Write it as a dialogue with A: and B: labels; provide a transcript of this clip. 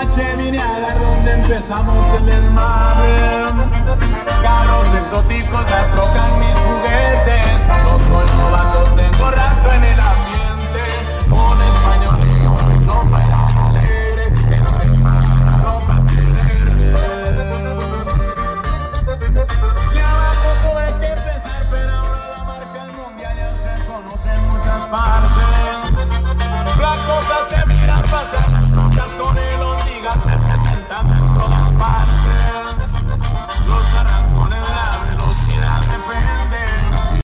A: noche vine a dar donde empezamos el desmadre. Carros exóticos, las trocan mis juguetes. No soy